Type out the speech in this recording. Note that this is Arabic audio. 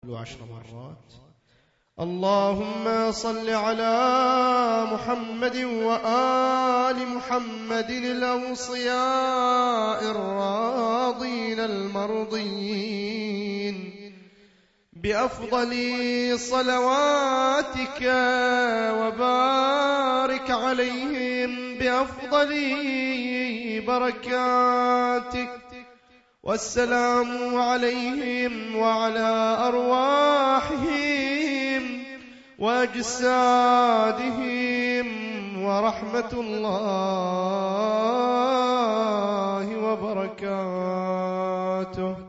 قولوا 10 مرات. اللهم صل على محمد وآل محمد الأوصياء الراضين المرضين بأفضل صلواتك، وبارك عليهم بأفضل بركاتك، والسلام عليهم وعلى أرواحهم وأجسادهم، ورحمة الله وبركاته.